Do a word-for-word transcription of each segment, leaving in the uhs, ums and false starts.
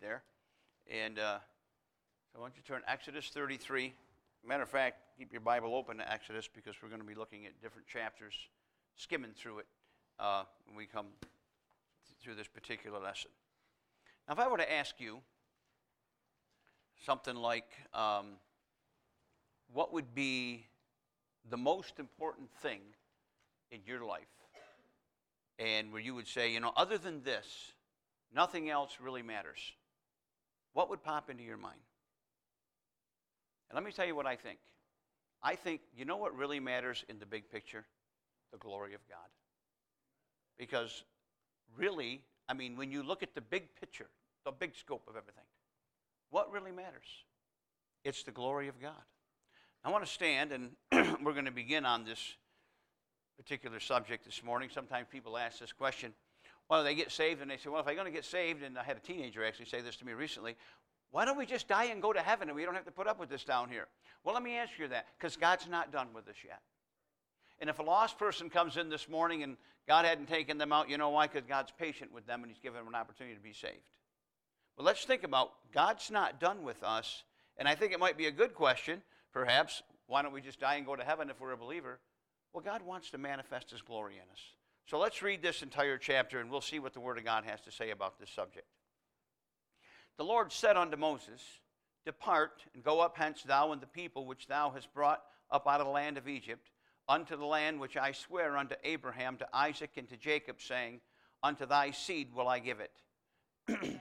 there. And uh, so why don't you turn Exodus thirty-three. Matter of fact, keep your Bible open to Exodus because we're going to be looking at different chapters, skimming through it uh, when we come through this particular lesson. Now, if I were to ask you something like, um, what would be the most important thing in your life? And where you would say, you know, other than this, nothing else really matters. What would pop into your mind? And let me tell you what I think. I think, you know what really matters in the big picture? The glory of God. Because really, I mean, when you look at the big picture, the big scope of everything, what really matters? It's the glory of God. I want to stand, and we're going to begin on this particular subject this morning. Sometimes people ask this question, well, they get saved, and they say, well, if I'm going to get saved, and I had a teenager actually say this to me recently, why don't we just die and go to heaven, and we don't have to put up with this down here? Well, let me answer you that, because God's not done with us yet. And if a lost person comes in this morning and God hadn't taken them out, you know why? Because God's patient with them, and he's given them an opportunity to be saved. But let's think about, God's not done with us, and I think it might be a good question, perhaps, why don't we just die and go to heaven if we're a believer? Well, God wants to manifest his glory in us. So let's read this entire chapter, and we'll see what the Word of God has to say about this subject. The Lord said unto Moses, Depart, and go up hence, thou and the people which thou hast brought up out of the land of Egypt, unto the land which I swear unto Abraham, to Isaac, and to Jacob, saying, Unto thy seed will I give it.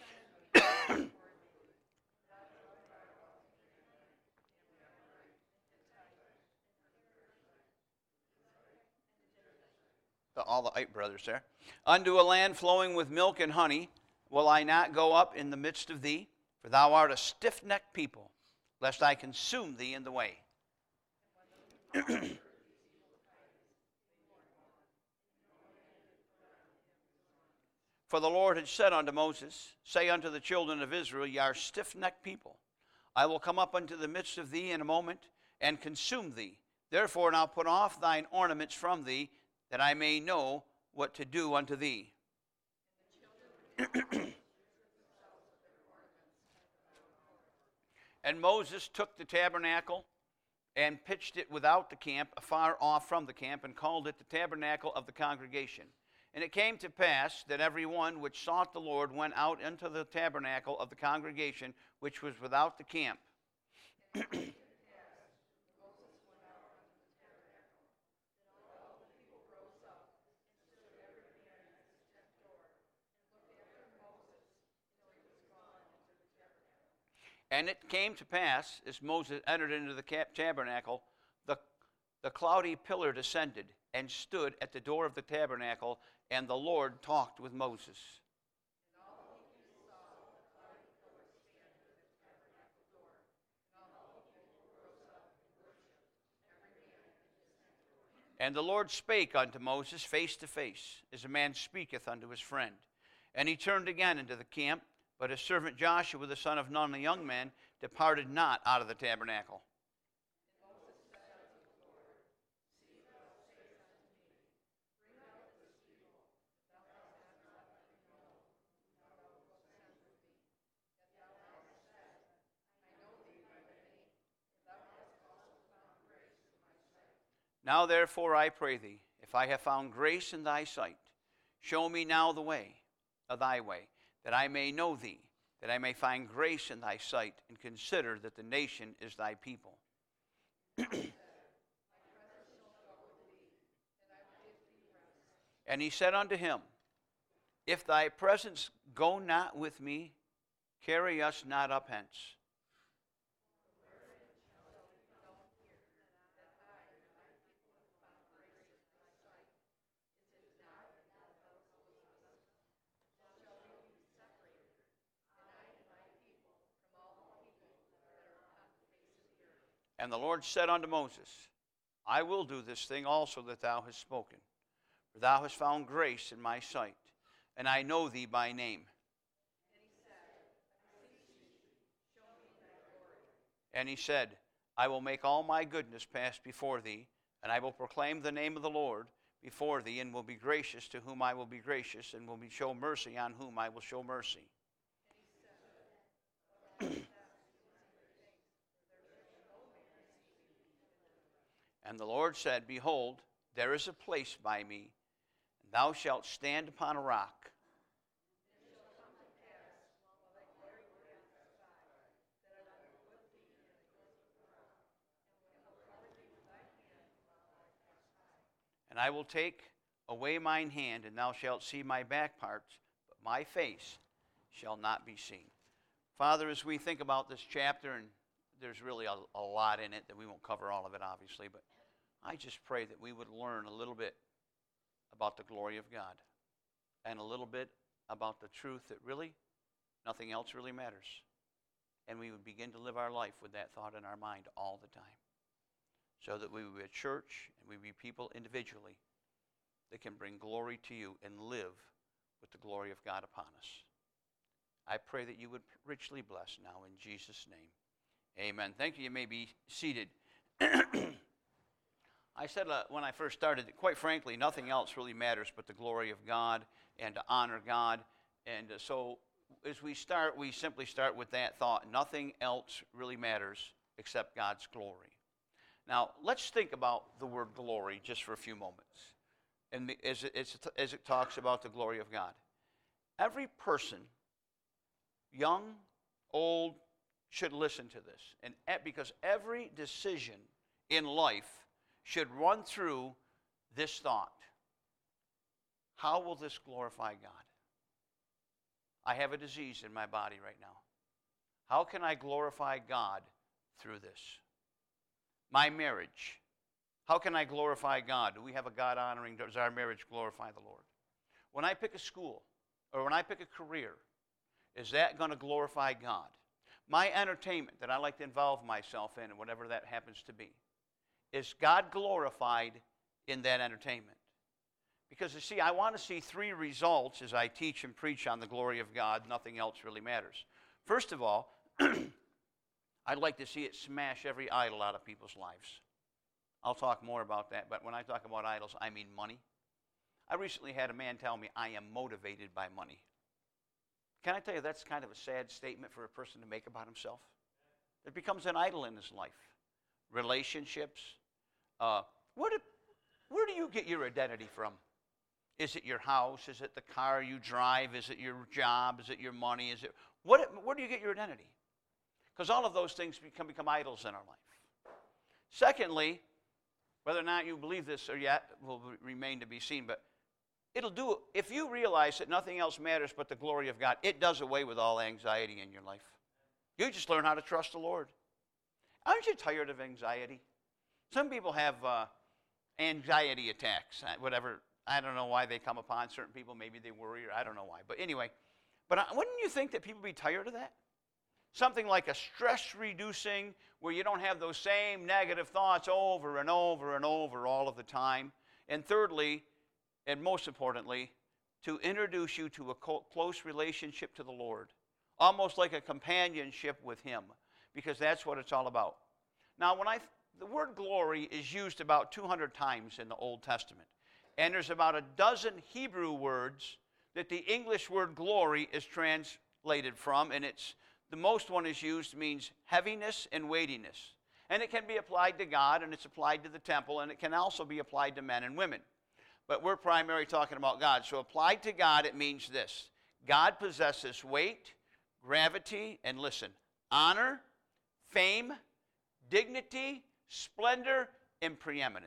The, all the Ite brothers there. Unto a land flowing with milk and honey will I not go up in the midst of thee, for thou art a stiff-necked people, lest I consume thee in the way. For the Lord had said unto Moses, Say unto the children of Israel, Ye are stiff-necked people. I will come up unto the midst of thee in a moment, and consume thee. Therefore now put off thine ornaments from thee, that I may know what to do unto thee. And Moses took the tabernacle and pitched it without the camp, afar off from the camp, and called it the tabernacle of the congregation. And it came to pass that every one which sought the Lord went out into the tabernacle of the congregation, which was without the camp. And it came to pass, as Moses entered into the tabernacle, the, the cloudy pillar descended and stood at the door of the tabernacle, and the Lord talked with Moses. And the Lord spake unto Moses face to face, as a man speaketh unto his friend. And he turned again into the camp, but his servant Joshua, the son of Nun, the young man, departed not out of the tabernacle. Now therefore I pray thee, if I have found grace in thy sight, show me now the way of thy way, that I may know thee, that I may find grace in thy sight, and consider that the nation is thy people. And he said unto him, If thy presence go not with me, carry us not up hence. And the Lord said unto Moses, I will do this thing also that thou hast spoken, for thou hast found grace in my sight, and I know thee by name. And he said, I will make all my goodness pass before thee, and I will proclaim the name of the Lord before thee, and will be gracious to whom I will be gracious, and will be show mercy on whom I will show mercy. And the Lord said, Behold, there is a place by me, and thou shalt stand upon a rock. And I will take away mine hand, and thou shalt see my back parts, but my face shall not be seen. Father, as we think about this chapter, and there's really a, a lot in it that we won't cover all of it, obviously, but I just pray that we would learn a little bit about the glory of God and a little bit about the truth that really nothing else really matters. And we would begin to live our life with that thought in our mind all the time, so that we would be a church and we would be people individually that can bring glory to you and live with the glory of God upon us. I pray that you would richly bless now in Jesus' name. Amen. Thank you. You may be seated. I said uh, when I first started that, quite frankly, nothing else really matters but the glory of God and to honor God. And uh, so as we start, we simply start with that thought. Nothing else really matters except God's glory. Now, let's think about the word glory just for a few moments, and as it, as it talks about the glory of God. Every person, young, old, should listen to this, and because every decision in life should run through this thought. How will this glorify God? I have a disease in my body right now. How can I glorify God through this? My marriage. How can I glorify God? Do we have a God-honoring, does our marriage glorify the Lord? When I pick a school, or when I pick a career, is that going to glorify God? My entertainment that I like to involve myself in, and whatever that happens to be, is God glorified in that entertainment? Because you see, I want to see three results as I teach and preach on the glory of God. Nothing else really matters. First of all, I'd like to see it smash every idol out of people's lives. I'll talk more about that, but when I talk about idols, I mean money. I recently had a man tell me, I am motivated by money. Can I tell you, that's kind of a sad statement for a person to make about himself? It becomes an idol in his life. Relationships. Uh, where, do, where do you get your identity from? Is it your house? Is it the car you drive? Is it your job? Is it your money? Is it what? Where do you get your identity? Because all of those things become, become idols in our life. Secondly, whether or not you believe this or yet will remain to be seen, but it'll do, if you realize that nothing else matters but the glory of God, it does away with all anxiety in your life. You just learn how to trust the Lord. Aren't you tired of anxiety? Some people have uh, anxiety attacks, whatever. I don't know why they come upon certain people. Maybe they worry, or I don't know why. But anyway, but wouldn't you think that people would be tired of that? Something like a stress-reducing, where you don't have those same negative thoughts over and over and over all of the time. And thirdly, and most importantly, to introduce you to a close relationship to the Lord, almost like a companionship with Him, because that's what it's all about. Now, when I the word glory is used about two hundred times in the Old Testament, and there's about a dozen Hebrew words that the English word glory is translated from, and it's the most one is used means heaviness and weightiness. And it can be applied to God, and it's applied to the temple, and it can also be applied to men and women. But we're primarily talking about God. So applied to God, it means this. God possesses weight, gravity, and listen, honor, fame, dignity, splendor, and preeminence.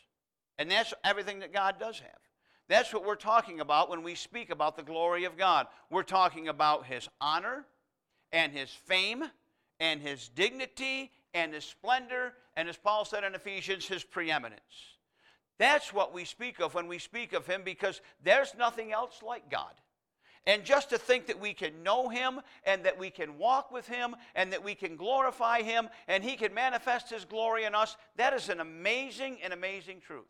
And that's everything that God does have. That's what we're talking about when we speak about the glory of God. We're talking about His honor, and His fame, and His dignity, and His splendor, and as Paul said in Ephesians, His preeminence. That's what we speak of when we speak of Him, because there's nothing else like God. And just to think that we can know Him, and that we can walk with Him, and that we can glorify Him, and He can manifest His glory in us, that is an amazing and amazing truth.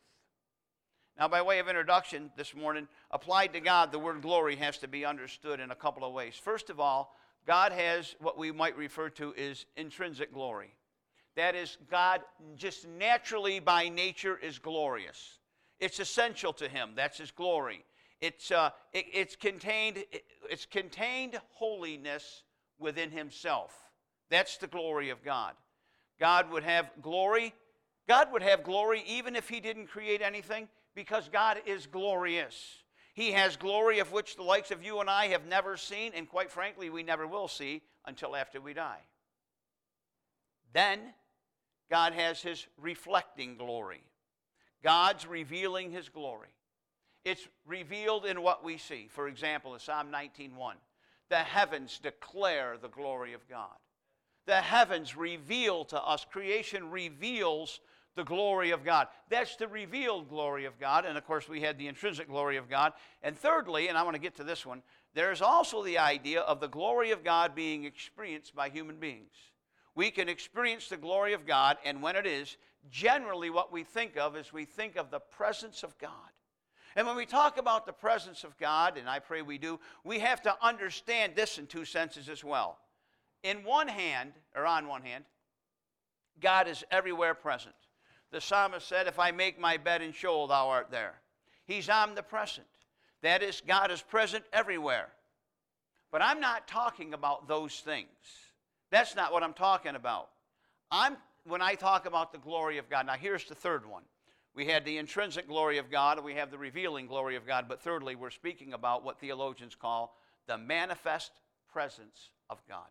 Now, by way of introduction this morning, applied to God, the word glory has to be understood in a couple of ways. First of all, God has what we might refer to as intrinsic glory. That is, God just naturally by nature is glorious. It's essential to Him. That's His glory. It's, uh, it, it's, contained, it, it's contained holiness within Himself. That's the glory of God. God would have glory God would have glory even if he didn't create anything, because God is glorious. He has glory of which the likes of you and I have never seen, and quite frankly, we never will see until after we die. Then, God has his reflecting glory. God's revealing his glory. It's revealed in what we see. For example, in Psalm nineteen one, the heavens declare the glory of God. The heavens reveal to us. Creation reveals the glory of God. That's the revealed glory of God. And of course, we had the intrinsic glory of God. And thirdly, and I want to get to this one, there's also the idea of the glory of God being experienced by human beings. We can experience the glory of God, and when it is, generally what we think of is we think of the presence of God. And when we talk about the presence of God, and I pray we do, we have to understand this in two senses as well. In one hand, or on one hand, God is everywhere present. The psalmist said, if I make my bed in Sheol, thou art there. He's omnipresent. That is, God is present everywhere. But I'm not talking about those things. That's not what I'm talking about. I'm, when I talk about the glory of God, now here's the third one. We had the intrinsic glory of God, and we have the revealing glory of God. But thirdly, we're speaking about what theologians call the manifest presence of God.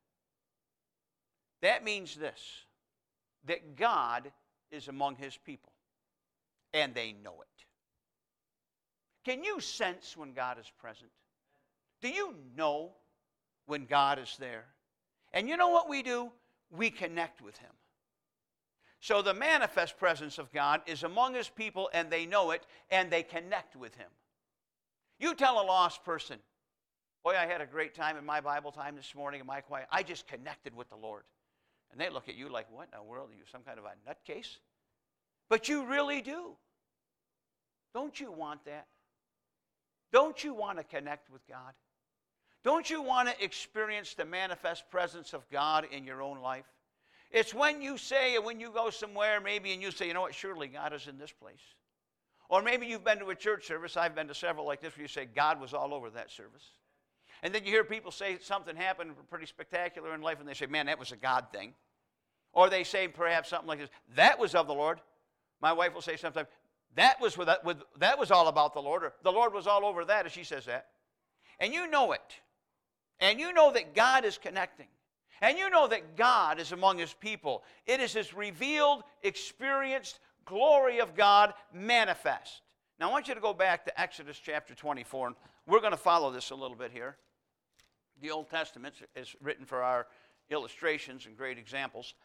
That means this, that God is among his people, and they know it. Can you sense when God is present? Do you know when God is there? And you know what we do? We connect with him. So the manifest presence of God is among his people, and they know it, and they connect with him. You tell a lost person, boy, I had a great time in my Bible time this morning in my quiet. I just connected with the Lord. And they look at you like, what in the world? Are you some kind of a nutcase? But you really do. Don't you want that? Don't you want to connect with God? Don't you want to experience the manifest presence of God in your own life? It's when you say, and when you go somewhere maybe and you say, you know what, surely God is in this place. Or maybe you've been to a church service. I've been to several like this where you say, God was all over that service. And then you hear people say something happened pretty spectacular in life, and they say, man, that was a God thing. Or they say perhaps something like this, that was of the Lord. My wife will say sometimes, that was, with that, with, that was all about the Lord, or the Lord was all over that, as she says that. And you know it. And you know that God is connecting. And you know that God is among his people. It is his revealed, experienced glory of God manifest. Now I want you to go back to Exodus chapter twenty-four, and we're going to follow this a little bit here. The Old Testament is written for our illustrations and great examples.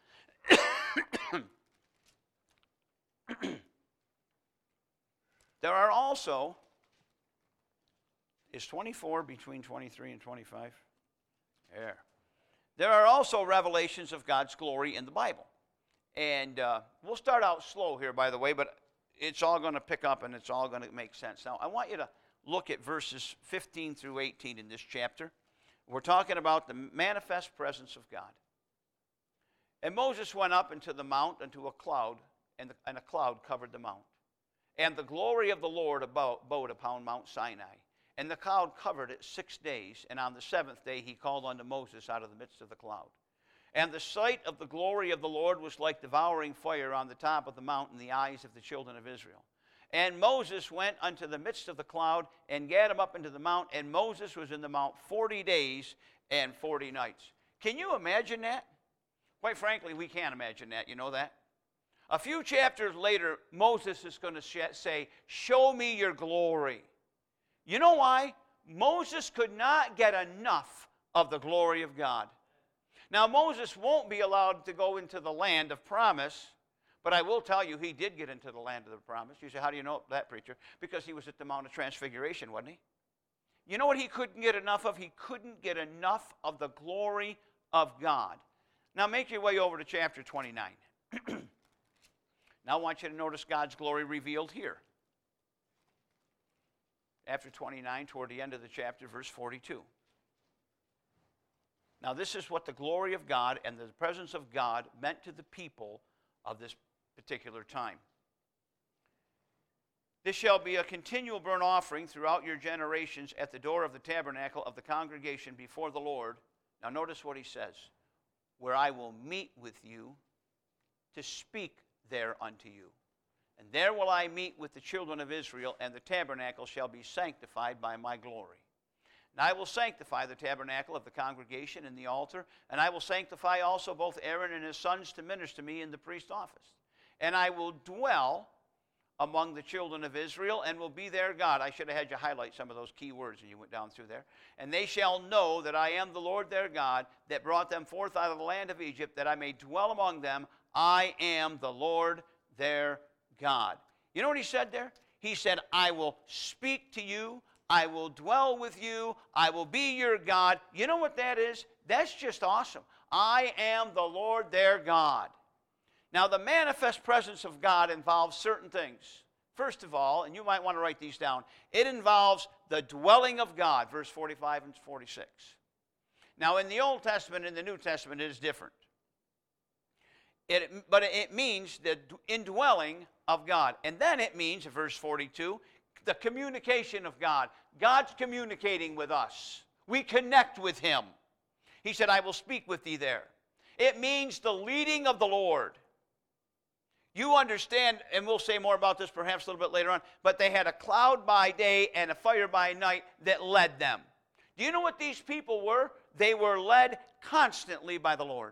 There are also, is twenty-four between twenty-three and twenty-five? There. There are also revelations of God's glory in the Bible. And uh, we'll start out slow here, by the way, but it's all going to pick up and it's all going to make sense. Now, I want you to look at verses fifteen through eighteen in this chapter. We're talking about the manifest presence of God. And Moses went up into the mount into a cloud, and, the, and a cloud covered the mount. And the glory of the Lord abode upon Mount Sinai. And the cloud covered it six days, and on the seventh day he called unto Moses out of the midst of the cloud. And the sight of the glory of the Lord was like devouring fire on the top of the mountain in the eyes of the children of Israel. And Moses went unto the midst of the cloud, and gat him up into the mount, and Moses was in the mount forty days and forty nights. Can you imagine that? Quite frankly, we can't imagine that. You know that? A few chapters later, Moses is going to say, show me your glory. You know why? Moses could not get enough of the glory of God. Now, Moses won't be allowed to go into the land of promise, but I will tell you he did get into the land of the promise. You say, how do you know that, preacher? Because he was at the Mount of Transfiguration, wasn't he? You know what he couldn't get enough of? He couldn't get enough of the glory of God. Now, make your way over to chapter twenty-nine. Now, I want you to notice God's glory revealed here. After twenty-nine, toward the end of the chapter, verse forty-two. Now, this is what the glory of God and the presence of God meant to the people of this particular time. This shall be a continual burnt offering throughout your generations at the door of the tabernacle of the congregation before the Lord. Now, notice what he says. Where I will meet with you to speak there unto you. And there will I meet with the children of Israel, and the tabernacle shall be sanctified by my glory. And I will sanctify the tabernacle of the congregation and the altar, and I will sanctify also both Aaron and his sons to minister me in the priest's office. And I will dwell among the children of Israel, and will be their God. I should have had you highlight some of those key words as you went down through there. And they shall know that I am the Lord their God, that brought them forth out of the land of Egypt, that I may dwell among them. I am the Lord their God. You know what he said there? He said, I will speak to you, I will dwell with you, I will be your God. You know what that is? That's just awesome. I am the Lord their God. Now, the manifest presence of God involves certain things. First of all, and you might want to write these down, it involves the dwelling of God, verse forty-five and forty-six. Now, in the Old Testament and the New Testament, it is different. It, but it means the indwelling of God. And then it means, in verse forty-two, the communication of God. God's communicating with us. We connect with him. He said, I will speak with thee there. It means the leading of the Lord. You understand, and we'll say more about this perhaps a little bit later on, but they had a cloud by day and a fire by night that led them. Do you know what these people were? They were led constantly by the Lord.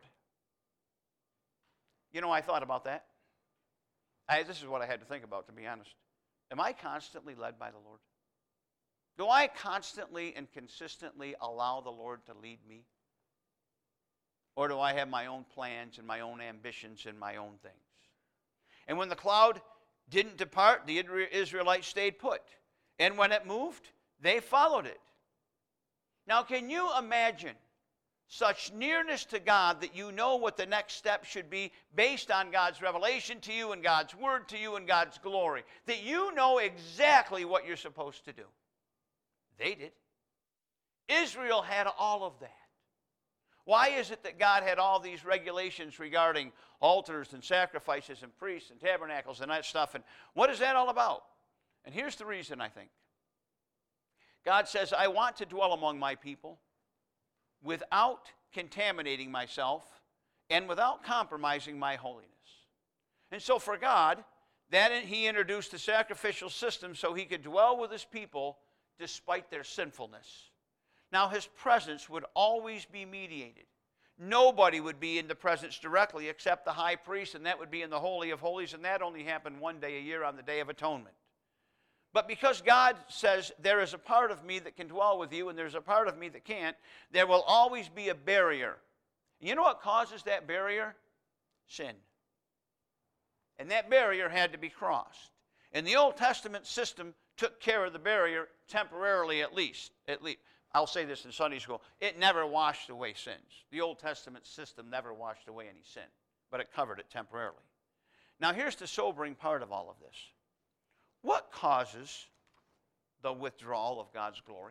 You know, I thought about that. I, this is what I had to think about, to be honest. Am I constantly led by the Lord? Do I constantly and consistently allow the Lord to lead me? Or do I have my own plans and my own ambitions and my own things? And when the cloud didn't depart, the Israelites stayed put. And when it moved, they followed it. Now, can you imagine such nearness to God that you know what the next step should be based on God's revelation to you and God's word to you and God's glory? That you know exactly what you're supposed to do. They did. Israel had all of that. Why is it that God had all these regulations regarding altars and sacrifices and priests and tabernacles and that stuff? And what is that all about? And here's the reason, I think. God says, I want to dwell among my people without contaminating myself and without compromising my holiness. And so for God, that he introduced the sacrificial system so he could dwell with his people despite their sinfulness. Now, his presence would always be mediated. Nobody would be in the presence directly except the high priest, and that would be in the Holy of Holies, and that only happened one day a year on the Day of Atonement. But because God says, there is a part of me that can dwell with you, and there's a part of me that can't, there will always be a barrier. You know what causes that barrier? Sin. And that barrier had to be crossed. And the Old Testament system took care of the barrier temporarily at least. At least. I'll say this in Sunday school. It never washed away sins. The Old Testament system never washed away any sin, but it covered it temporarily. Now here's the sobering part of all of this. What causes the withdrawal of God's glory?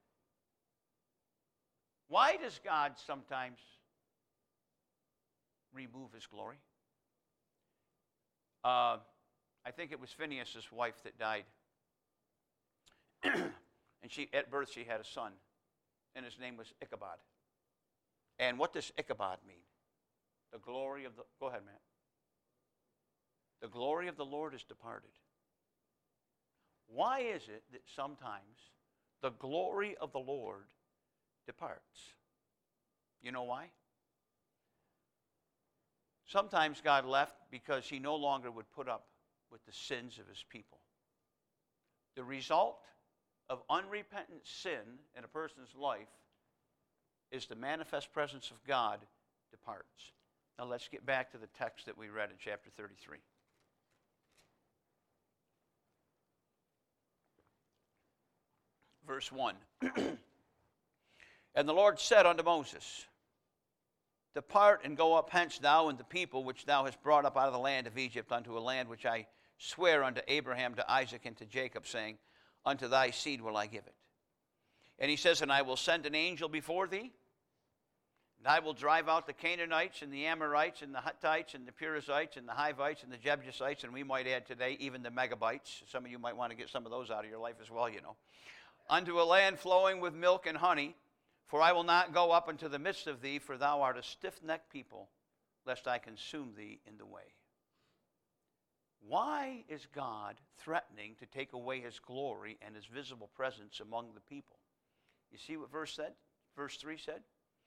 Why does God sometimes remove his glory? Uh, I think it was Phinehas' wife that died. And she, at birth she had a son, and his name was Ichabod. And what does Ichabod mean? The glory of the, go ahead, Matt. The glory of the Lord is departed. Why is it that sometimes the glory of the Lord departs? You know why? Sometimes God left because he no longer would put up with the sins of his people. The result of unrepentant sin in a person's life is the manifest presence of God departs. Now let's get back to the text that we read in chapter thirty-three. Verse one. And the Lord said unto Moses, Depart and go up hence, thou and the people which thou hast brought up out of the land of Egypt unto a land which I swear unto Abraham, to Isaac, and to Jacob, saying, Unto thy seed will I give it. And he says, And I will send an angel before thee, and I will drive out the Canaanites and the Amorites and the Hittites and the Perizzites and the Hivites and the Jebusites, and we might add today even the Megabites. Some of you might want to get some of those out of your life as well, you know. Unto a land flowing with milk and honey, for I will not go up into the midst of thee, for thou art a stiff-necked people, lest I consume thee in the way. why is God threatening to take away his glory and his visible presence among the people? You see what verse said? Verse three said?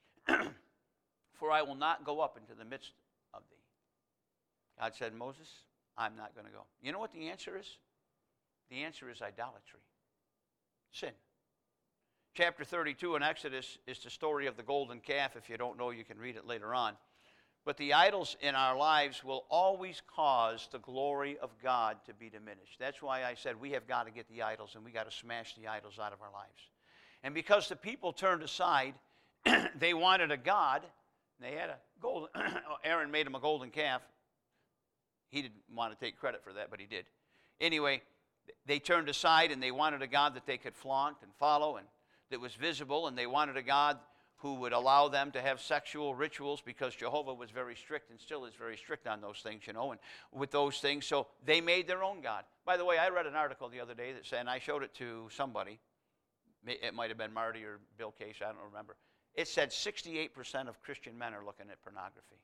For I will not go up into the midst of thee. God said, Moses, I'm not going to go. You know what the answer is? The answer is idolatry. Sin. Chapter thirty-two in Exodus is the story of the golden calf. If you don't know, you can read it later on. But the idols in our lives will always cause the glory of God to be diminished. That's why I said we have got to get the idols, and we got to smash the idols out of our lives. And because the people turned aside, they wanted a god. They had a golden, Aaron made him a golden calf. He didn't want to take credit for that, but he did. Anyway, they turned aside and they wanted a god that they could flaunt and follow and that was visible, and they wanted a god who would allow them to have sexual rituals, because Jehovah was very strict and still is very strict on those things, you know, and with those things. So they made their own god. By the way, I read an article the other day that said, and I showed it to somebody. It might have been Marty or Bill Case, I don't remember. It said sixty-eight percent of Christian men are looking at pornography.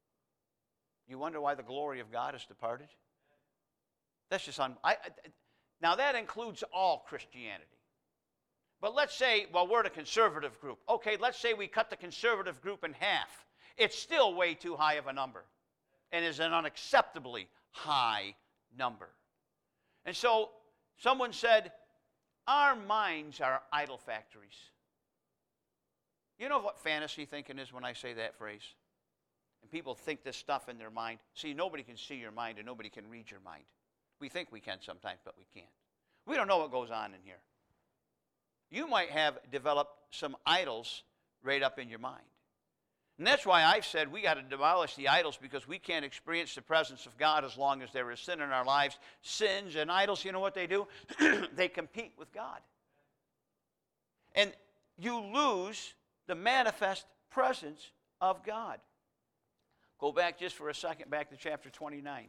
You wonder why the glory of God has departed? That's just on. I, I, now that includes all Christianity. But let's say, well, we're the conservative group. Okay, let's say we cut the conservative group in half. It's still way too high of a number, and is an unacceptably high number. And so someone said, our minds are idol factories. You know what fantasy thinking is when I say that phrase? And people think this stuff in their mind. See, nobody can see your mind and nobody can read your mind. We think we can sometimes, but we can't. We don't know what goes on in here. You might have developed some idols right up in your mind. And that's why I've said we got to demolish the idols, because we can't experience the presence of God as long as there is sin in our lives. Sins and idols, you know what they do? They compete with God. And you lose the manifest presence of God. Go back just for a second, back to chapter twenty-nine.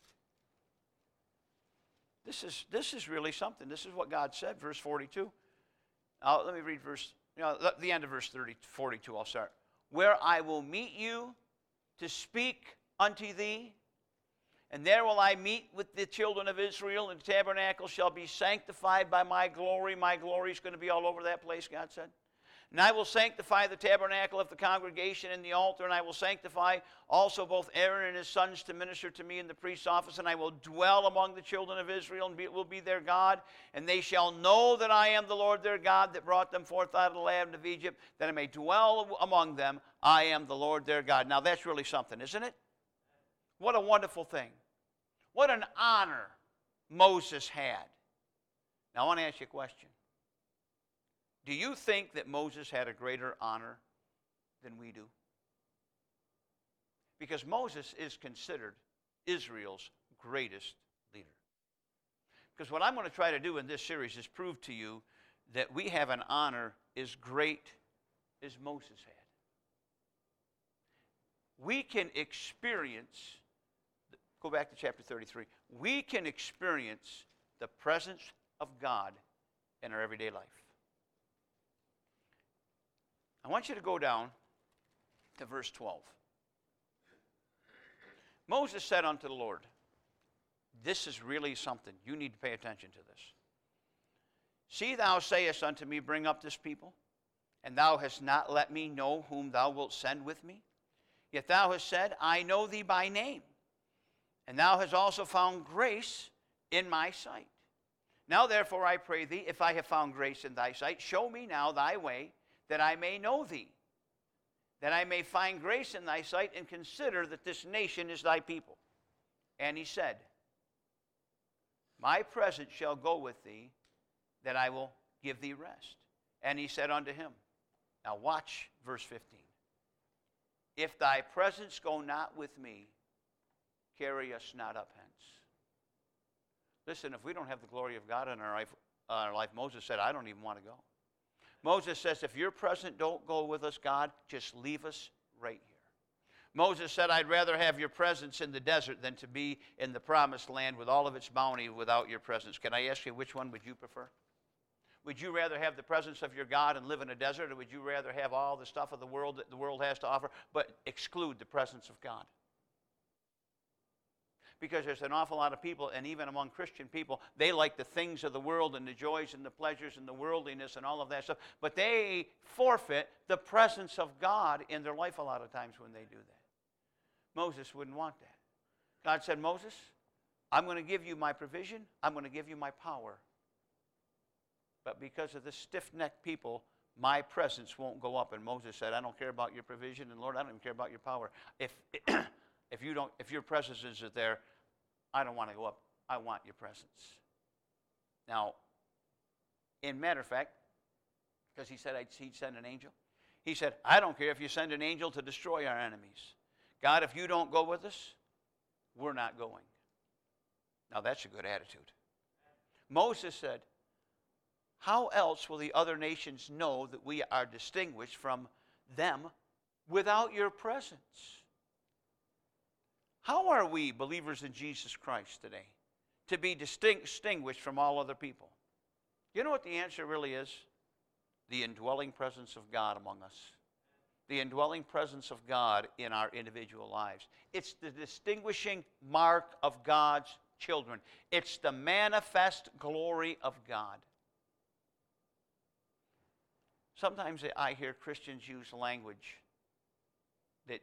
This is, this is really something. This is what God said, verse forty-two. Now, let me read verse, you know, the end of verse thirty, forty-two, I'll start. Where I will meet you to speak unto thee, and there will I meet with the children of Israel, and the tabernacle shall be sanctified by my glory. My glory is going to be all over that place, God said. And I will sanctify the tabernacle of the congregation and the altar, and I will sanctify also both Aaron and his sons to minister to me in the priest's office, and I will dwell among the children of Israel, and be, will be their God, and they shall know that I am the Lord their God that brought them forth out of the land of Egypt, that I may dwell among them. I am the Lord their God. Now that's really something, isn't it? What a wonderful thing. What an honor Moses had. Now I want to ask you a question. Do you think that Moses had a greater honor than we do? Because Moses is considered Israel's greatest leader. Because what I'm going to try to do in this series is prove to you that we have an honor as great as Moses had. We can experience, go back to chapter thirty-three, we can experience the presence of God in our everyday life. I want you to go down to verse twelve. Moses said unto the Lord, this is really something. You need to pay attention to this. See, thou sayest unto me, bring up this people, and thou hast not let me know whom thou wilt send with me. Yet thou hast said, I know thee by name, and thou hast also found grace in my sight. Now therefore I pray thee, if I have found grace in thy sight, show me now thy way, that I may know thee, that I may find grace in thy sight, and consider that this nation is thy people. And he said, my presence shall go with thee, that I will give thee rest. And he said unto him, now watch verse fifteen. If thy presence go not with me, carry us not up hence. Listen, if we don't have the glory of God in our life, uh, our life, Moses said, I don't even want to go. Moses says, if your presence don't go with us, God, just leave us right here. Moses said, I'd rather have your presence in the desert than to be in the promised land with all of its bounty without your presence. Can I ask you, which one would you prefer? Would you rather have the presence of your God and live in a desert, or would you rather have all the stuff of the world that the world has to offer, but exclude the presence of God? because there's an awful lot of people, and even among Christian people, they like the things of the world and the joys and the pleasures and the worldliness and all of that stuff, but they forfeit the presence of God in their life a lot of times when they do that. Moses wouldn't want that. God said, Moses, I'm going to give you my provision. I'm going to give you my power. But because of this stiff-necked people, my presence won't go up. And Moses said, I don't care about your provision, and Lord, I don't even care about your power. If, if, you don't, if your presence isn't there, I don't want to go up. I want your presence. Now, in matter of fact, because he said I'd, he'd send an angel, he said, I don't care if you send an angel to destroy our enemies. God, if you don't go with us, we're not going. Now, that's a good attitude. Moses said, how else will the other nations know that we are distinguished from them without your presence? How are we, believers in Jesus Christ today, to be distinguished from all other people? You know what the answer really is? The indwelling presence of God among us. The indwelling presence of God in our individual lives. It's the distinguishing mark of God's children. It's the manifest glory of God. Sometimes I hear Christians use language that,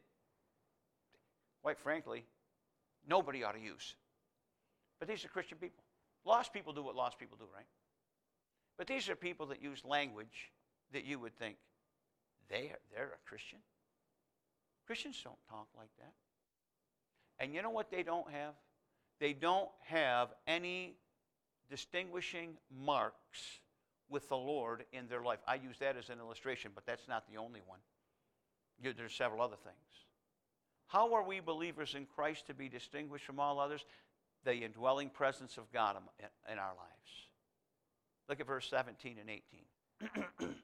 quite frankly, nobody ought to use. But these are Christian people. Lost people do what lost people do, right? But these are people that use language that you would think, they are, they're a Christian. Christians don't talk like that. And you know what they don't have? They don't have any distinguishing marks with the Lord in their life. I use that as an illustration, but that's not the only one. There's several other things. How are we believers in Christ to be distinguished from all others? The indwelling presence of God in our lives. Look at verse seventeen and eighteen.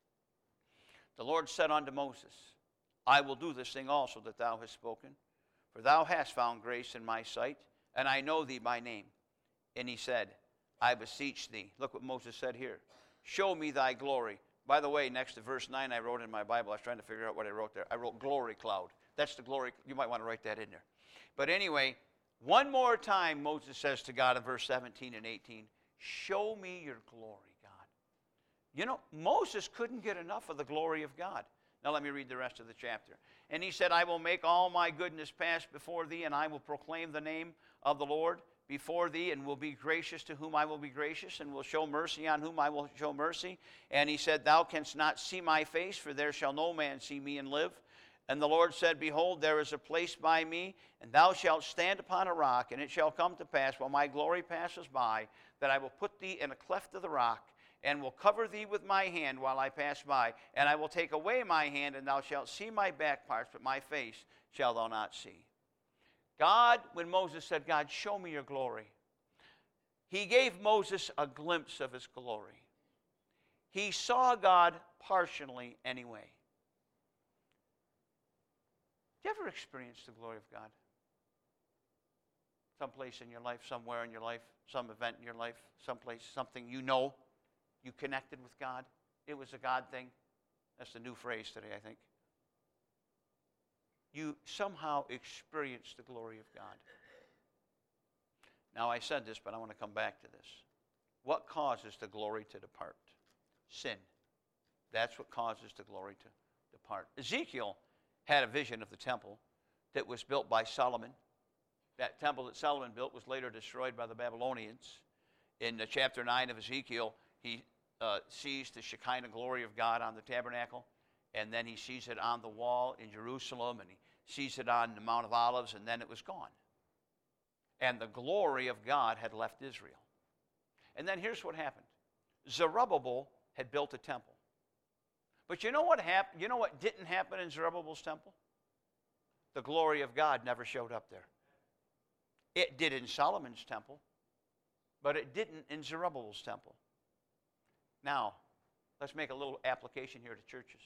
The Lord said unto Moses, I will do this thing also that thou hast spoken, for thou hast found grace in my sight, and I know thee by name. And he said, I beseech thee. Look what Moses said here. Show me thy glory. By the way, next to verse nine I wrote in my Bible, I was trying to figure out what I wrote there. I wrote glory cloud. That's the glory. You might want to write that in there. But anyway, one more time Moses says to God in verse seventeen and eighteen, show me your glory, God. You know, Moses couldn't get enough of the glory of God. Now let me read the rest of the chapter. And he said, I will make all my goodness pass before thee, and I will proclaim the name of the Lord before thee, and will be gracious to whom I will be gracious, and will show mercy on whom I will show mercy. And he said, thou canst not see my face, for there shall no man see me and live. And the Lord said, behold, there is a place by me, and thou shalt stand upon a rock, and it shall come to pass, while my glory passes by, that I will put thee in a cleft of the rock, and will cover thee with my hand while I pass by. And I will take away my hand, and thou shalt see my back parts, but my face shalt thou not see. God, when Moses said, God, show me your glory, he gave Moses a glimpse of his glory. He saw God partially anyway. Did you ever experience the glory of God? Someplace in your life, somewhere in your life, some event in your life, someplace, something you know, you connected with God. It was a God thing. That's the new phrase today, I think. You somehow experienced the glory of God. Now, I said this, but I want to come back to this. What causes the glory to depart? Sin. That's what causes the glory to depart. Ezekiel had a vision of the temple that was built by Solomon. That temple that Solomon built was later destroyed by the Babylonians. In uh, chapter nine of Ezekiel, he uh, sees the Shekinah glory of God on the tabernacle, and then he sees it on the wall in Jerusalem, and he sees it on the Mount of Olives, and then it was gone. And the glory of God had left Israel. And then here's what happened. Zerubbabel had built a temple. But you know what happened? You know what didn't happen in Zerubbabel's temple? The glory of God never showed up there. It did in Solomon's temple, but it didn't in Zerubbabel's temple. Now, let's make a little application here to churches.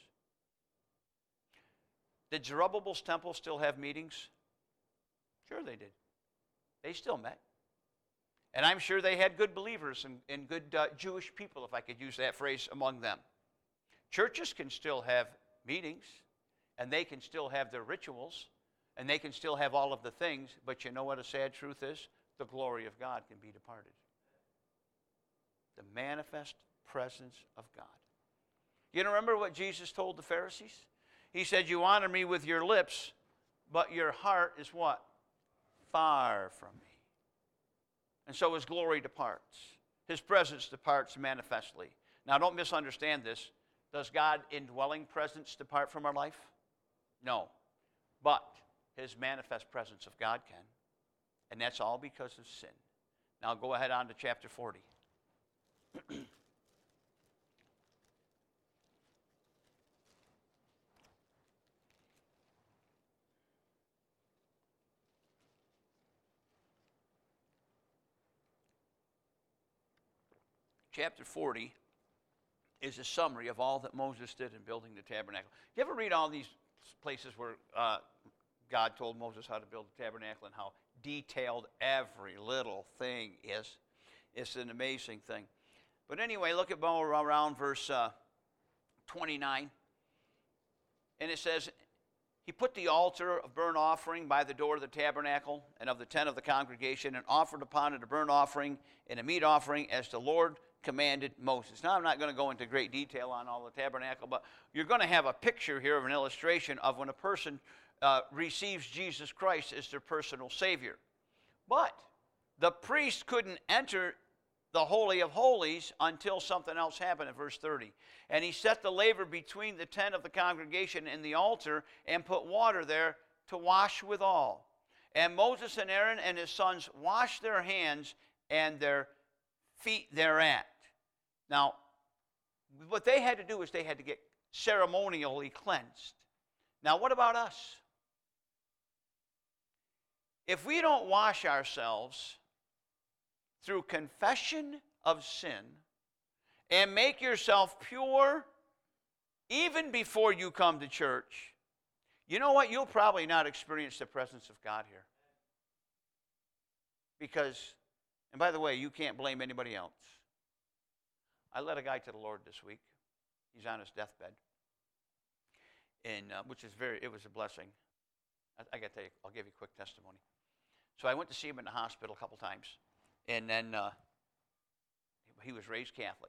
Did Zerubbabel's temple still have meetings? Sure they did. They still met. And I'm sure they had good believers and, and good uh, Jewish people, if I could use that phrase, among them. Churches can still have meetings, and they can still have their rituals, And they can still have all of the things, but you know what a sad truth is? The glory of God can be departed. The manifest presence of God. You remember what Jesus told the Pharisees? He said, you honor me with your lips, but your heart is what? Far from me. And so his glory departs. His presence departs manifestly. Now don't misunderstand this. Does God indwelling presence depart from our life? No. But his manifest presence of God can. And that's all because of sin. Now go ahead on to chapter forty. Chapter forty is a summary of all that Moses did in building the tabernacle. You ever read all these places where uh, God told Moses how to build the tabernacle and how detailed every little thing is? It's an amazing thing. But anyway, look at around verse uh, twenty-nine. And it says, he put the altar of burnt offering by the door of the tabernacle and of the tent of the congregation and offered upon it a burnt offering and a meat offering as the Lord commanded Moses. Now, I'm not going to go into great detail on all the tabernacle, but you're going to have a picture here of an illustration of when a person uh, receives Jesus Christ as their personal Savior. But the priest couldn't enter the Holy of Holies until something else happened in verse thirty. And he set the laver between the tent of the congregation and the altar and put water there to wash withal. And Moses and Aaron and his sons washed their hands and their feet thereat. Now, what they had to do is they had to get ceremonially cleansed. Now, what about us? If we don't wash ourselves through confession of sin and make yourself pure even before you come to church, you know what? You'll probably not experience the presence of God here. Because, and by the way, you can't blame anybody else. I led a guy to the Lord this week. He's on his deathbed. And uh, which is very, it was a blessing. I, I got to tell you, I'll give you a quick testimony. So I went to see him in the hospital a couple times. And then uh, he was raised Catholic.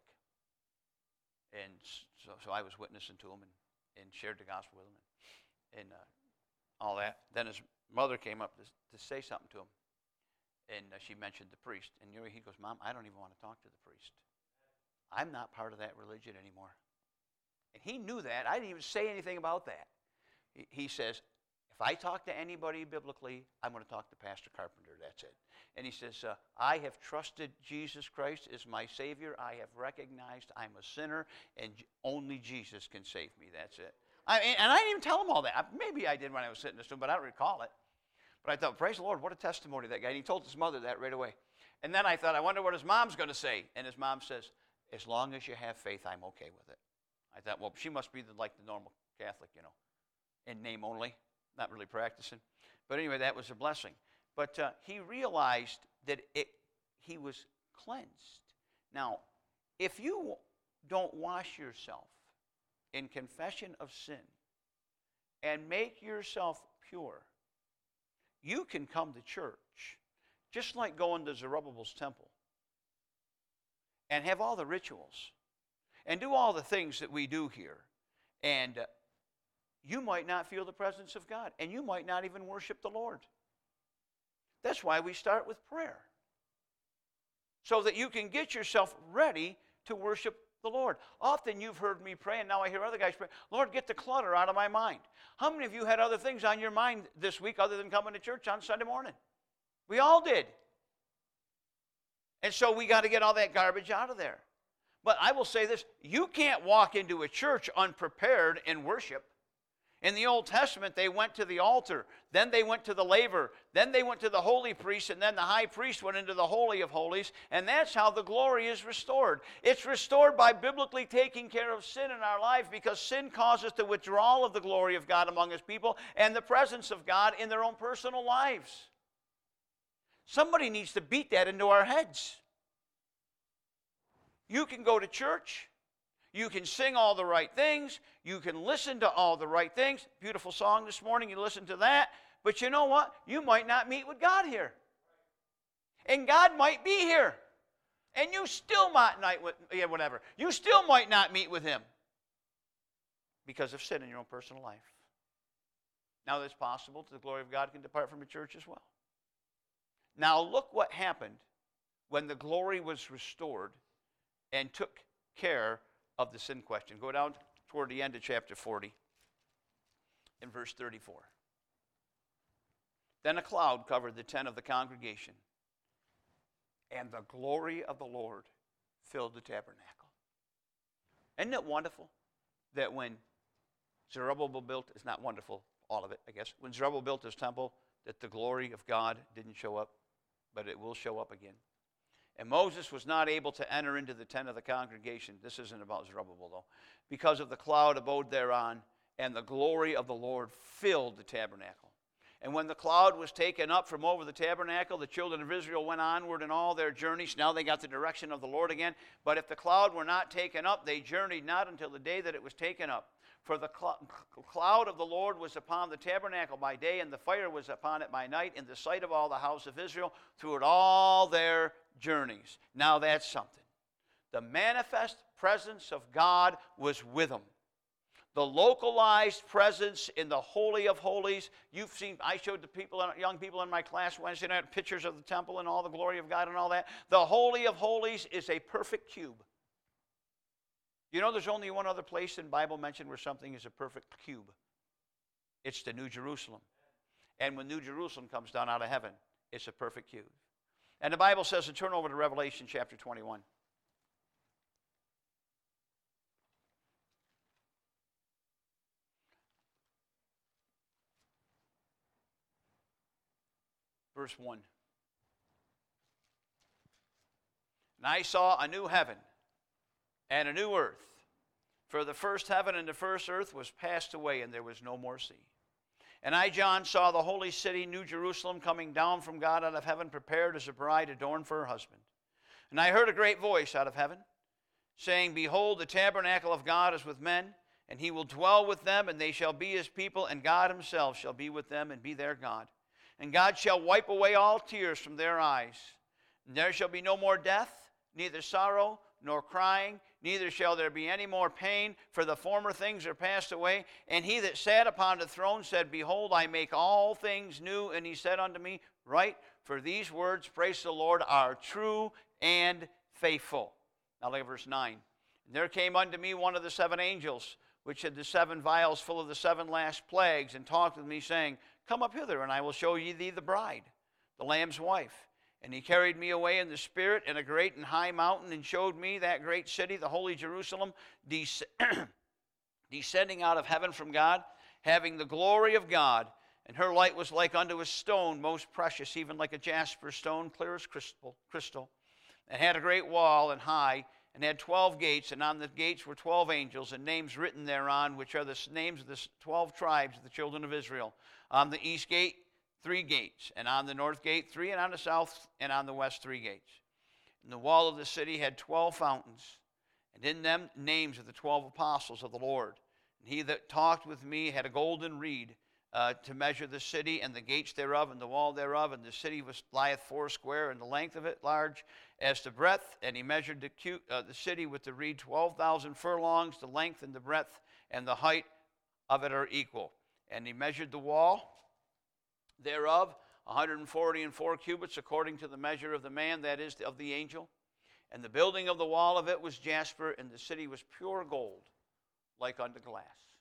And so, so I was witnessing to him and, and shared the gospel with him and, and uh, all that. Then his mother came up to, to say something to him. And uh, she mentioned the priest. And you know, he goes, Mom, I don't even want to talk to the priest. I'm not part of that religion anymore. And he knew that. I didn't even say anything about that. He, he says, if I talk to anybody biblically, I'm going to talk to Pastor Carpenter. That's it. And he says, uh, I have trusted Jesus Christ as my Savior. I have recognized I'm a sinner, and only Jesus can save me. That's it. I, and I didn't even tell him all that. Maybe I did when I was sitting next to him, but I don't recall it. But I thought, praise the Lord, what a testimony that guy. And he told his mother that right away. And then I thought, I wonder what his mom's going to say. And his mom says, as long as you have faith, I'm okay with it. I thought, well, she must be the, like the normal Catholic, you know, in name only, not really practicing. But anyway, that was a blessing. But uh, he realized that it, he was cleansed. Now, if you don't wash yourself in confession of sin and make yourself pure, you can come to church just like going to Zerubbabel's temple and have all the rituals and do all the things that we do here. And uh, you might not feel the presence of God, and you might not even worship the Lord. That's why we start with prayer, so that you can get yourself ready to worship the Lord. Often you've heard me pray, and now I hear other guys pray, Lord, get the clutter out of my mind. How many of you had other things on your mind this week other than coming to church on Sunday morning? We all did. And so we got to get all that garbage out of there. But I will say this, you can't walk into a church unprepared in worship. In the Old Testament, they went to the altar, then they went to the laver, then they went to the holy priest, and then the high priest went into the Holy of Holies, and that's how the glory is restored. It's restored by biblically taking care of sin in our life, because sin causes the withdrawal of the glory of God among his people and the presence of God in their own personal lives. Somebody needs to beat that into our heads. You can go to church. You can sing all the right things. You can listen to all the right things. Beautiful song this morning. You listen to that. But you know what? You might not meet with God here. And God might be here. And you still might not, yeah, whatever. You still might not meet with him because of sin in your own personal life. Now it's possible that the glory of God can depart from the church as well. Now look what happened when the glory was restored and took care of the sin question. Go down toward the end of chapter forty in verse thirty-four. Then a cloud covered the tent of the congregation, and the glory of the Lord filled the tabernacle. Isn't it wonderful that when Zerubbabel built, it's not wonderful, all of it, I guess, when Zerubbabel built his temple, that the glory of God didn't show up, but it will show up again. And Moses was not able to enter into the tent of the congregation. This isn't about Zerubbabel, though. Because of the cloud abode thereon, and the glory of the Lord filled the tabernacle. And when the cloud was taken up from over the tabernacle, the children of Israel went onward in all their journeys. Now they got the direction of the Lord again. But if the cloud were not taken up, they journeyed not until the day that it was taken up. For the cl- cloud of the Lord was upon the tabernacle by day, and the fire was upon it by night, in the sight of all the house of Israel, throughout all their journeys. Now that's something. The manifest presence of God was with them. The localized presence in the Holy of Holies. You've seen, I showed the people, young people in my class Wednesday night pictures of the temple and all the glory of God and all that. The Holy of Holies is a perfect cube. You know there's only one other place in Bible mentioned where something is a perfect cube. It's the New Jerusalem. And when New Jerusalem comes down out of heaven, it's a perfect cube. And the Bible says to turn over to Revelation chapter twenty-one. Verse one. And I saw a new heaven and a new earth. For the first heaven and the first earth was passed away, and there was no more sea. And I, John, saw the holy city, New Jerusalem, coming down from God out of heaven, prepared as a bride adorned for her husband. And I heard a great voice out of heaven, saying, Behold, the tabernacle of God is with men, and he will dwell with them, and they shall be his people, and God himself shall be with them and be their God. And God shall wipe away all tears from their eyes. And there shall be no more death, neither sorrow, nor crying, neither shall there be any more pain, for the former things are passed away. And he that sat upon the throne said, Behold, I make all things new. And he said unto me, Write, for these words, praise the Lord, are true and faithful. Now look at verse nine. And there came unto me one of the seven angels, which had the seven vials full of the seven last plagues, and talked with me, saying, Come up hither, and I will show ye thee the bride, the Lamb's wife. And he carried me away in the Spirit in a great and high mountain, and showed me that great city, the holy Jerusalem, des- descending out of heaven from God, having the glory of God. And her light was like unto a stone most precious, even like a jasper stone, clear as crystal, crystal. And had a great wall and high, and had twelve gates, and on the gates were twelve angels, and names written thereon, which are the names of the twelve tribes of the children of Israel. On the east gate, three gates, and on the north gate, three, and on the south and on the west, three gates. And the wall of the city had twelve fountains, and in them names of the twelve apostles of the Lord. And he that talked with me had a golden reed uh, to measure the city, and the gates thereof, and the wall thereof, and the city was lieth foursquare, and the length of it large as to breadth. And he measured the, cu- uh, the city with the reed twelve thousand furlongs. The length and the breadth and the height of it are equal. And he measured the wall thereof, one hundred forty and four cubits, according to the measure of the man, that is, of the angel. And the building of the wall of it was jasper, and the city was pure gold, like unto glass,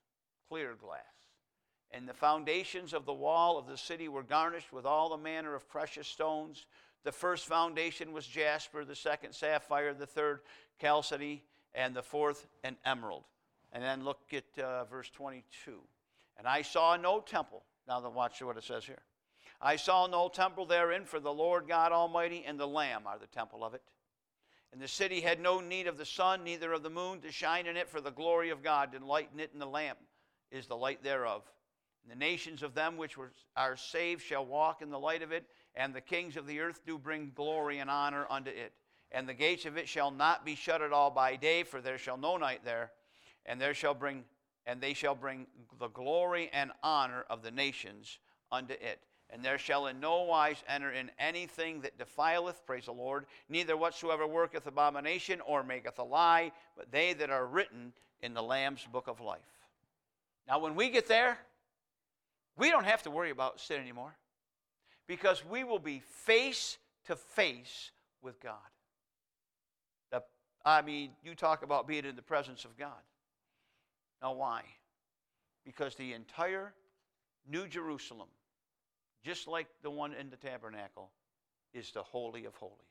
clear glass. And the foundations of the wall of the city were garnished with all the manner of precious stones. The first foundation was jasper, the second sapphire, the third chalcedony, and the fourth an emerald. And then look at uh, verse twenty-two. And I saw no temple. Now watch what it says here. I saw no temple therein, for the Lord God Almighty and the Lamb are the temple of it. And the city had no need of the sun, neither of the moon to shine in it, for the glory of God did lighten it, and the Lamb is the light thereof. And the nations of them which were, are saved shall walk in the light of it, and the kings of the earth do bring glory and honor unto it. And the gates of it shall not be shut at all by day, for there shall no night there, and there shall bring and they shall bring the glory and honor of the nations unto it. And there shall in no wise enter in anything that defileth, praise the Lord, neither whatsoever worketh abomination or maketh a lie, but they that are written in the Lamb's book of life. Now when we get there, we don't have to worry about sin anymore, because we will be face to face with God. The, I mean, you talk about being in the presence of God. Now why? Because the entire New Jerusalem, just like the one in the tabernacle, is the Holy of Holies.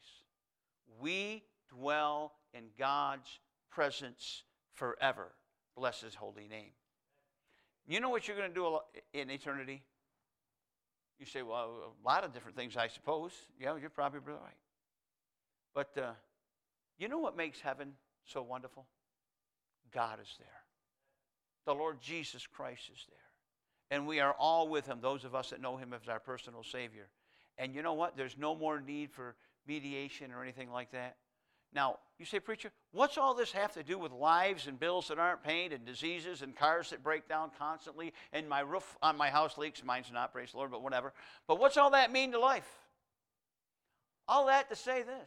We dwell in God's presence forever. Bless His holy name. You know what you're going to do in eternity? You say, well, a lot of different things, I suppose. Yeah, you're probably right. But uh, you know what makes heaven so wonderful? God is there. The Lord Jesus Christ is there. And we are all with Him, those of us that know Him as our personal Savior. And you know what? There's no more need for mediation or anything like that. Now, you say, preacher, what's all this have to do with lives and bills that aren't paid and diseases and cars that break down constantly and my roof on my house leaks? Mine's not, praise the Lord, but whatever. But what's all that mean to life? All that to say this.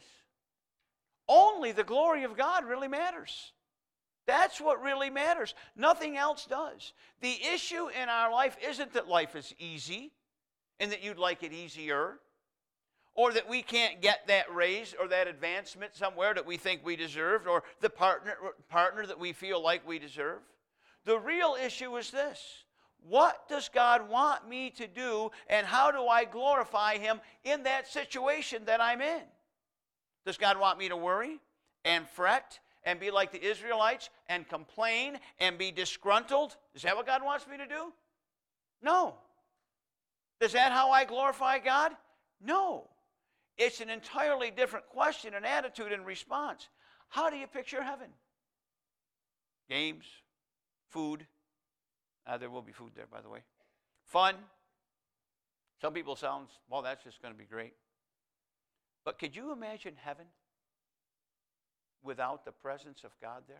Only the glory of God really matters. That's what really matters. Nothing else does. The issue in our life isn't that life is easy and that you'd like it easier, or that we can't get that raise or that advancement somewhere that we think we deserved, or the partner, partner that we feel like we deserve. The real issue is this. What does God want me to do, and how do I glorify Him in that situation that I'm in? Does God want me to worry and fret and be like the Israelites and complain and be disgruntled? Is that what God wants me to do? No. Is that how I glorify God? No. It's an entirely different question and attitude and response. How do you picture heaven? Games, food. Uh, there will be food there, by the way. Fun. Some people sound, well, that's just going to be great. But could you imagine heaven without the presence of God there?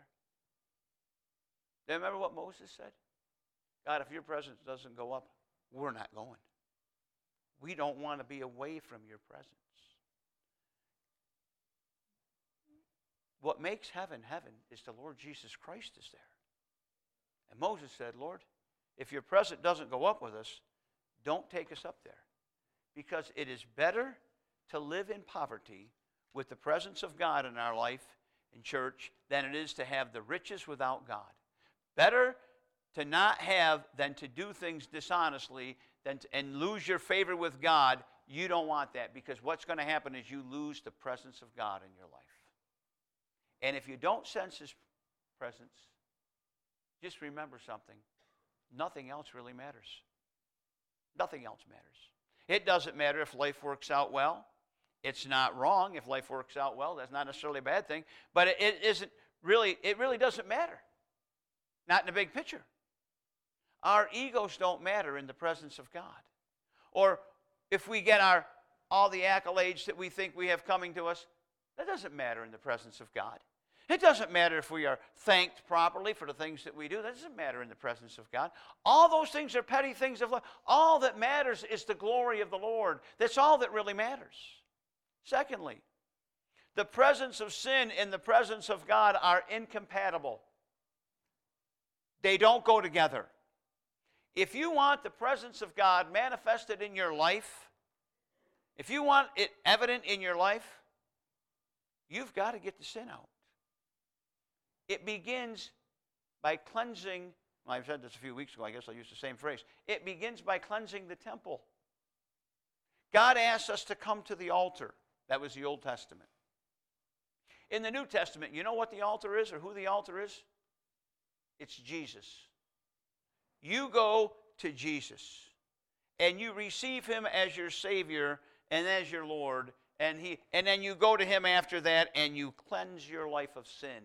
Do you remember what Moses said? God, if your presence doesn't go up, we're not going. We don't want to be away from your presence. What makes heaven heaven is the Lord Jesus Christ is there. And Moses said, Lord, if your presence doesn't go up with us, don't take us up there. Because it is better to live in poverty with the presence of God in our life in church than it is to have the riches without God. Better to not have than to do things dishonestly than to, and lose your favor with God. You don't want that, because what's going to happen is you lose the presence of God in your life. And if you don't sense His presence, just remember something. Nothing else really matters. Nothing else matters. It doesn't matter if life works out well. It's not wrong if life works out well. That's not necessarily a bad thing. But it, it isn't really, it really doesn't matter. Not in the big picture. Our egos don't matter in the presence of God. Or if we get our all the accolades that we think we have coming to us, that doesn't matter in the presence of God. It doesn't matter if we are thanked properly for the things that we do. That doesn't matter in the presence of God. All those things are petty things of life. All that matters is the glory of the Lord. That's all that really matters. Secondly, the presence of sin and the presence of God are incompatible. They don't go together. If you want the presence of God manifested in your life, if you want it evident in your life, you've got to get the sin out. It begins by cleansing, well, I've said this a few weeks ago, I guess I'll use the same phrase. It begins by cleansing the temple. God asks us to come to the altar. That was the Old Testament. In the New Testament, you know what the altar is or who the altar is? It's Jesus. You go to Jesus and you receive Him as your Savior and as your Lord, and he and then you go to Him after that and you cleanse your life of sin.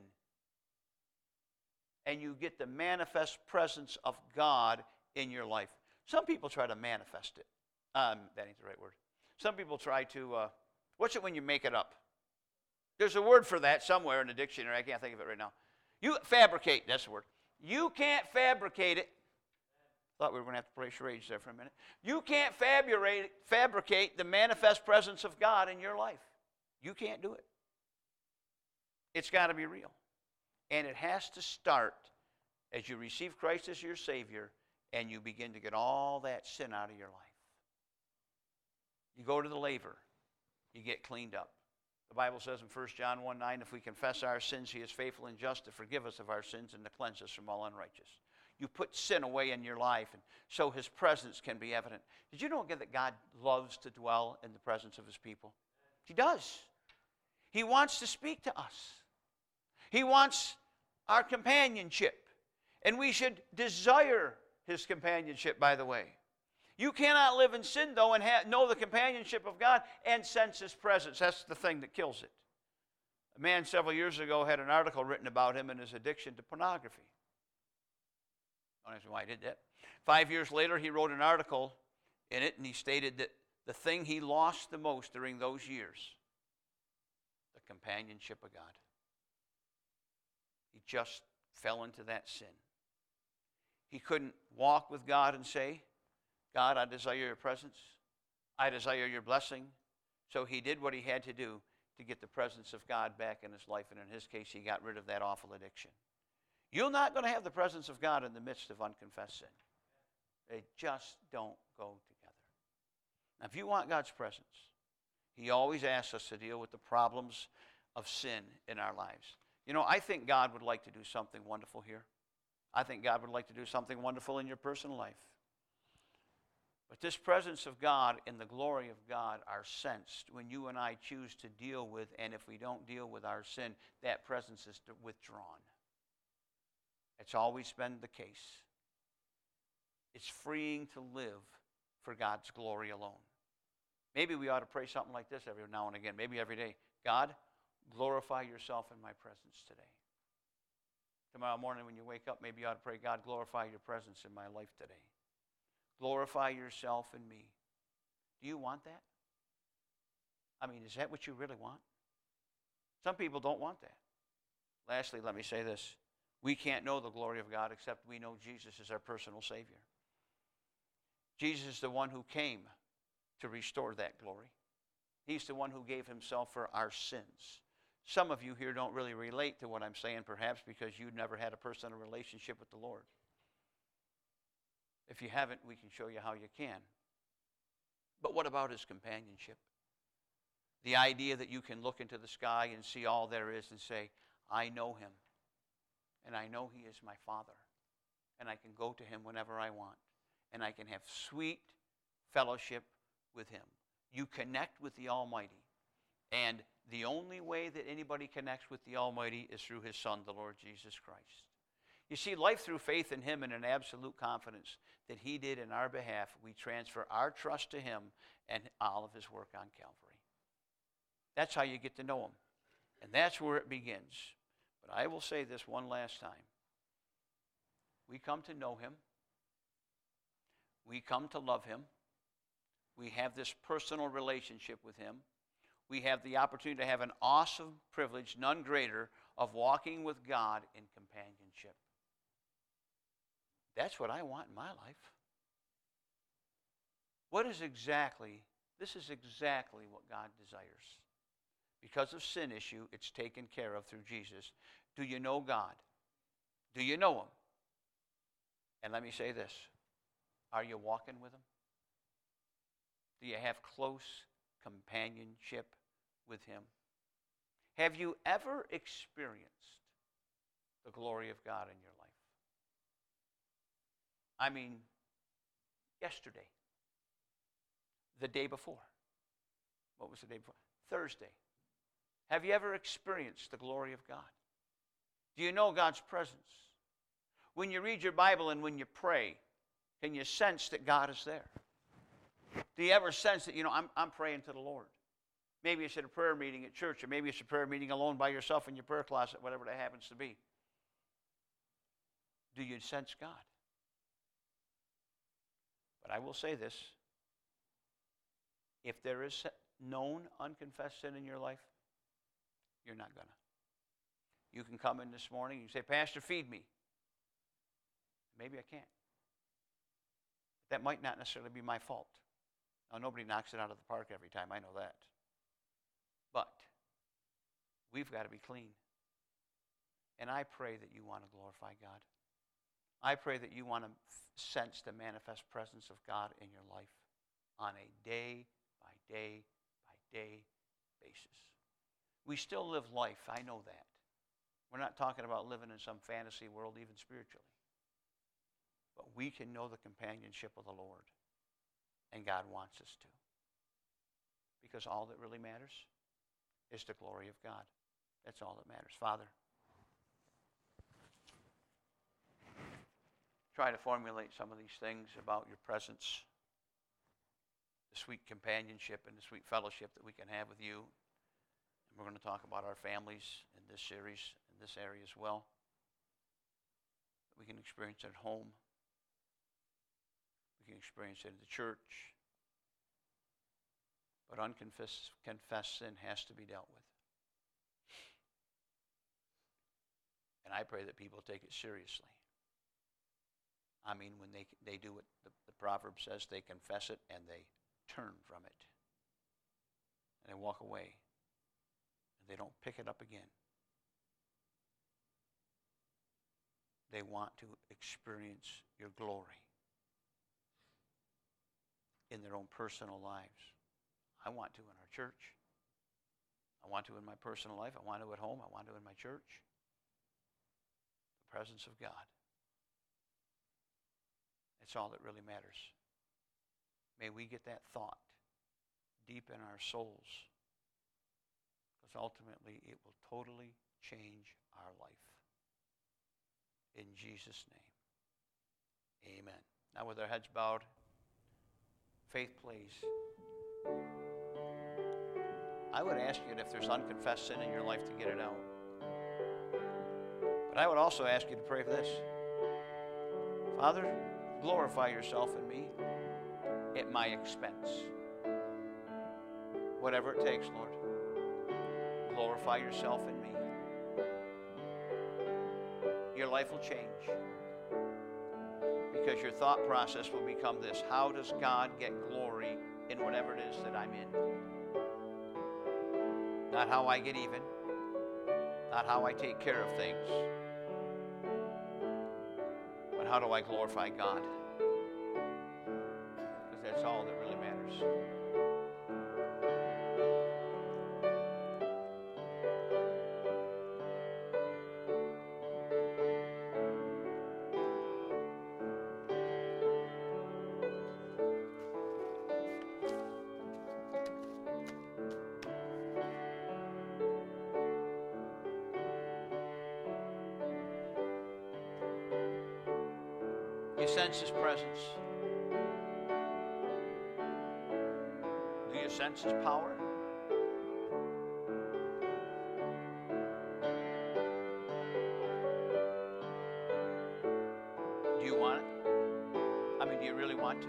And you get the manifest presence of God in your life. Some people try to manifest it. Um, that ain't the right word. Some people try to, uh, what's it when you make it up? There's a word for that somewhere in the dictionary. I can't think of it right now. You fabricate, that's the word. You can't fabricate it. Thought we were going to have to play charades there for a minute. You can't fabricate, fabricate the manifest presence of God in your life. You can't do it. It's got to be real. And it has to start as you receive Christ as your Savior and you begin to get all that sin out of your life. You go to the laver. You get cleaned up. The Bible says in First John one nine, if we confess our sins, he is faithful and just to forgive us of our sins and to cleanse us from all unrighteousness. You put sin away in your life, and so his presence can be evident. Did you know again that God loves to dwell in the presence of his people? He does. He wants to speak to us. He wants our companionship. And we should desire his companionship, by the way. You cannot live in sin, though, and ha- know the companionship of God and sense his presence. That's the thing that kills it. A man several years ago had an article written about him and his addiction to pornography. I don't know why he did that. Five years later, he wrote an article in it, and he stated that the thing he lost the most during those years, the companionship of God. He just fell into that sin. He couldn't walk with God and say, God, I desire your presence. I desire your blessing. So he did what he had to do to get the presence of God back in his life. And in his case, he got rid of that awful addiction. You're not going to have the presence of God in the midst of unconfessed sin. They just don't go together. Now, if you want God's presence, he always asks us to deal with the problems of sin in our lives. You know, I think God would like to do something wonderful here. I think God would like to do something wonderful in your personal life. But this presence of God and the glory of God are sensed when you and I choose to deal with, and if we don't deal with our sin, that presence is withdrawn. It's always been the case. It's freeing to live for God's glory alone. Maybe we ought to pray something like this every now and again, maybe every day. God, glorify yourself in my presence today. Tomorrow morning when you wake up, maybe you ought to pray, God, glorify your presence in my life today. Glorify yourself in me. Do you want that? I mean, is that what you really want? Some people don't want that. Lastly, let me say this. We can't know the glory of God except we know Jesus is our personal Savior. Jesus is the one who came to restore that glory. He's the one who gave himself for our sins. Some of you here don't really relate to what I'm saying, perhaps because you've never had a personal relationship with the Lord. If you haven't, we can show you how you can. But what about his companionship? The idea that you can look into the sky and see all there is and say, I know him. And I know he is my Father. And I can go to him whenever I want. And I can have sweet fellowship with him. You connect with the Almighty. And the only way that anybody connects with the Almighty is through his Son, the Lord Jesus Christ. You see, life through faith in him and an absolute confidence that he did in our behalf, we transfer our trust to him and all of his work on Calvary. That's how you get to know him. And that's where it begins. But I will say this one last time. We come to know him. We come to love him. We have this personal relationship with him. We have the opportunity to have an awesome privilege, none greater, of walking with God in companionship. That's what I want in my life. What is exactly, this is exactly what God desires. Because of sin issue, it's taken care of through Jesus. Do you know God? Do you know him? And let me say this. Are you walking with him? Do you have close companionship with him? Have you ever experienced the glory of God in your life? I mean, yesterday, the day before. What was the day before? Thursday. Have you ever experienced the glory of God? Do you know God's presence? When you read your Bible and when you pray, can you sense that God is there? Do you ever sense that, you know, I'm, I'm praying to the Lord? Maybe it's at a prayer meeting at church, or maybe it's a prayer meeting alone by yourself in your prayer closet, whatever that happens to be. Do you sense God? But I will say this. If there is known unconfessed sin in your life, you're not going to. You can come in this morning and you say, Pastor, feed me. Maybe I can't. that might not necessarily be my fault. Now, nobody knocks it out of the park every time, I know that. But we've got to be clean. And I pray that you want to glorify God. I pray that you want to sense the manifest presence of God in your life on a day by day by day basis. We still live life, I know that. We're not talking about living in some fantasy world, even spiritually. But we can know the companionship of the Lord, and God wants us to. Because all that really matters is the glory of God. That's all that matters. Father, try to formulate some of these things about your presence, the sweet companionship and the sweet fellowship that we can have with you. And we're going to talk about our families in this series, in this area as well. We can experience it at home. We can experience it in the church. But unconfessed confessed sin has to be dealt with. And I pray that people take it seriously. I mean, when they they do what the, the proverb says, they confess it and they turn from it. And they walk away. And they don't pick it up again. They want to experience your glory in their own personal lives. I want to in our church. I want to in my personal life. I want to at home. I want to in my church. The presence of God. It's all that really matters. May we get that thought deep in our souls, because ultimately it will totally change our life. In Jesus' name, amen. Now with our heads bowed, Faith, please. I would ask you if there's unconfessed sin in your life to get it out. But I would also ask you to pray for this. Father, glorify yourself in me at my expense. Whatever it takes, Lord. Glorify yourself in me. Your life will change. Because your thought process will become this: how does God get glory in whatever it is that I'm in? Not how I get even. Not how I take care of things. But how do I glorify God? Because that's all that really matters. You sense His presence? Do you sense His power? Do you want it? I mean, do you really want to?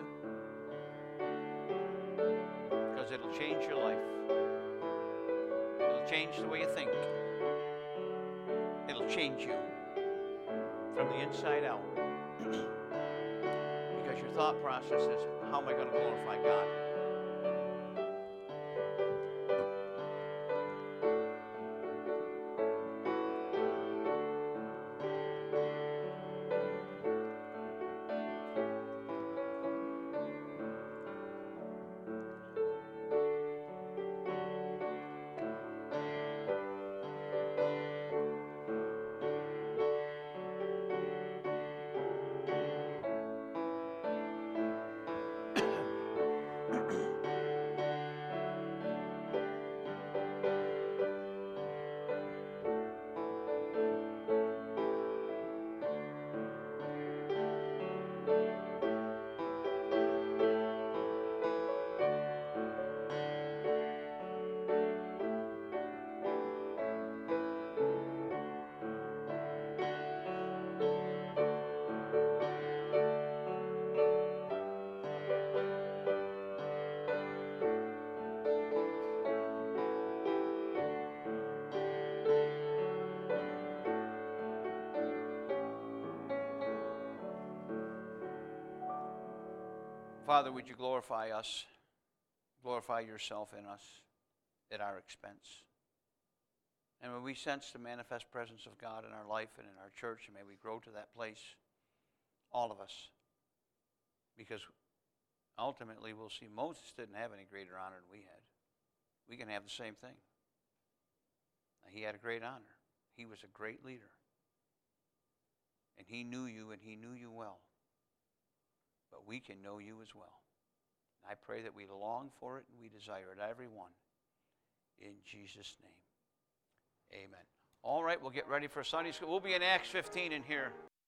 Because it'll change your life. It'll change the way you think. It'll change you from the inside out. Because your thought process is, how am I going to glorify God? Father, would you glorify us, glorify yourself in us at our expense. And when we sense the manifest presence of God in our life and in our church, and may we grow to that place, all of us. Because ultimately we'll see Moses didn't have any greater honor than we had. We can have the same thing. He had a great honor. He was a great leader. And he knew you, and he knew you well. But we can know you as well. I pray that we long for it and we desire it, everyone. In Jesus' name, amen. All right, we'll get ready for Sunday school. We'll be in Acts fifteen in here.